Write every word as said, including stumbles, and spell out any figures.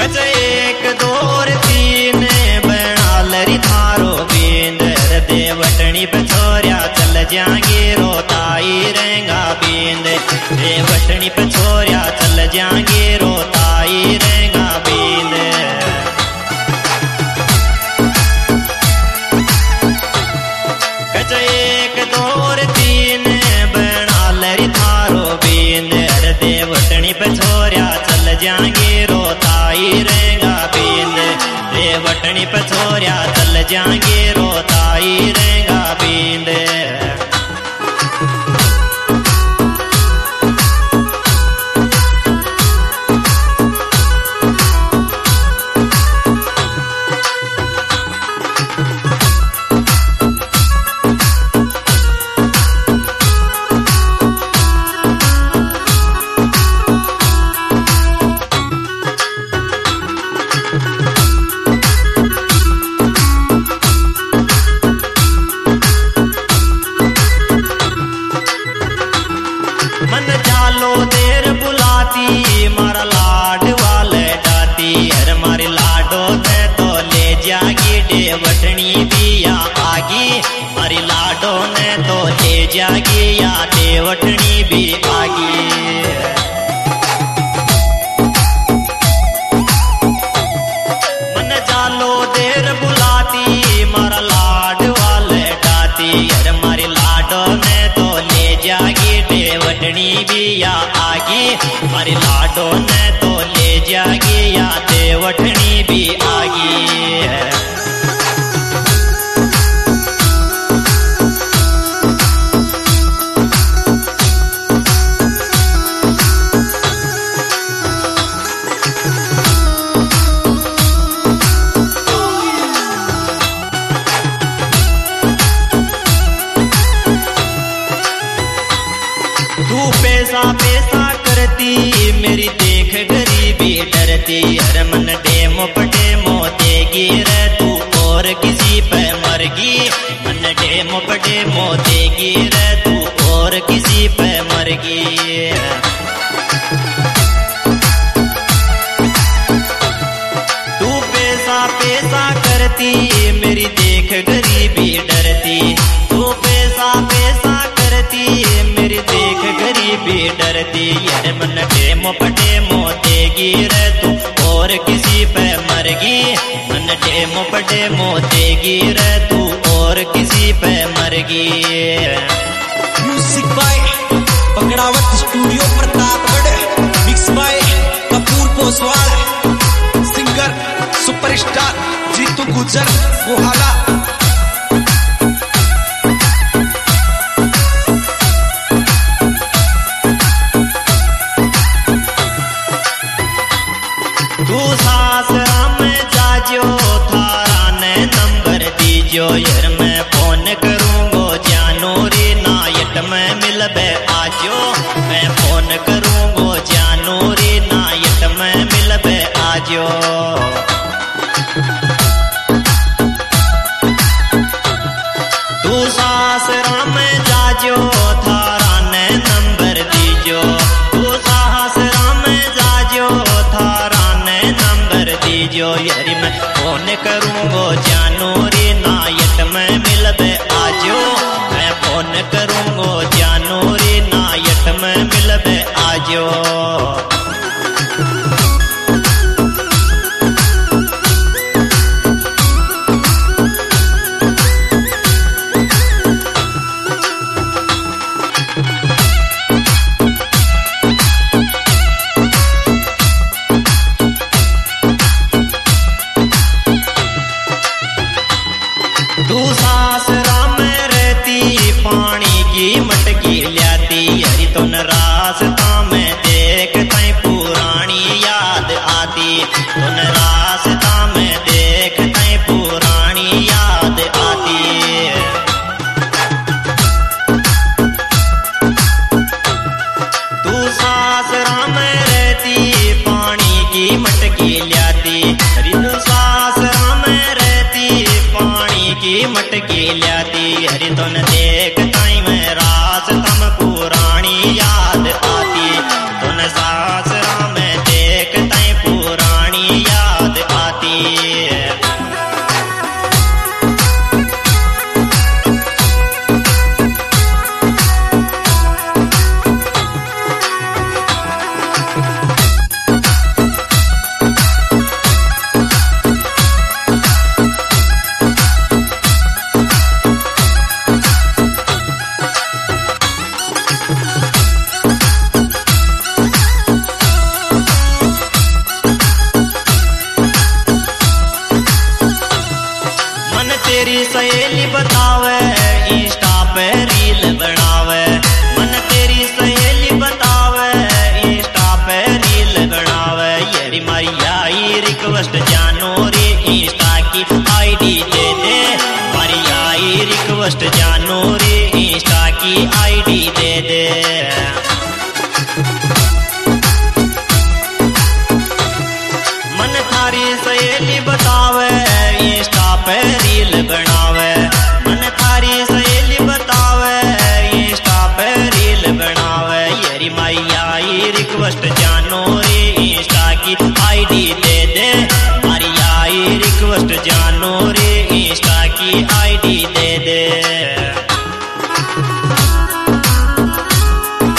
कच एक दो और तीन बना लरी थारो बींद दे वटनी पे छोरिया चल जाएंगे रोताई रहेगा बींद रे वटनी पे छोरिया चल जाएंगे रोताई रहेगा बींद कच एक दो और तीन बना लरी थारो बींद दे वटनी पे छोरिया चल जाएंगे रोताई रहेगा बींद रे वटनी पे छोरिया चल जाएंगे रोताई रहेगा बींद मारा लाड वाले डाती हर मारी लाडो ने तो ले जागी डे वटनी बिया आगी मारी लाडो ने तो ले जागी या डे वटनी भी आगी मन जालो देर बुलाती मारा लाड वाले डाती हर मारी लाडो ने तो ले जागी डे वटनी बिया आगी मारी लाडो ने तो ले जागी या देवटनी भी आगी तू पैसा पैसा करती मेरी देख गरीबी डरती हर मन डेमो पडेमो देगी रे तू और किसी पे मरगी मन डेमो पडेमो देगी रे तू और किसी पे मरगी तू पैसा पैसा करती मेरी देख गरीबी डरती तू पैसा पैसा करती मेरी देख गरीबी डरती यार मन डेमो पडेमो देगी रे तू और किसी पे मरगी मन डेमो पडेमो देगी रे तू और किसी पे मरगी music by Bagdawat studio Pratapgarh mix by Kapoor Poswal singer superstar Jeetu Gujar Mohala तू सासरा में जाजो थारा ने नंबर दीजो यार मैं फोन करूंगो जानो रे नायट में मिलबे आजो मैं फोन करूंगो जानो रे नायट में मिलबे आजो तू सासरा में जाजो थारा ने नंबर दीजो तू सासरा में जाजो थारा नंबर दीजो यारी मैं फोन करूंगो जानो रे नायट में मिलबे आजो मैं फोन करूंगो जानो रे नायट में मिलबे आजो तू सासरा में रहती पानी की मटकी लाती यारी तो न रास्ता में देख तई पुरानी याद आती तो न रास्ता में देख तई पुरानी याद आती तू सासरा में रहती पानी की मटकी लाती यारी तो सासरा में रहती पानी की मटकी लाती हरी तो न देख ताई में रास्ता में पुरानी याद आती तो न सासरा में देख ताई पुरानी याद बतावे इंस्टा पे रील बनावे, मन तेरी सहेली बतावे इंस्टा पे रील बनावे। यारी मारी आई रिक्वेस्ट जानो रे इंस्टा की आईडी दे दे, मारी आई रिक्वेस्ट जानो रे इंस्टा की आईडी दे दे। मन थारी सहेली बतावे इंस्टा पे रील बनावे, मन थारी सहेली बतावे इंस्टा पे रील बनावे। यारी माई आई रिक्वेस्ट जानो रे इंस्टा की आईडी दे दे, मारी आई रिक्वेस्ट जानो रे इंस्टा की आईडी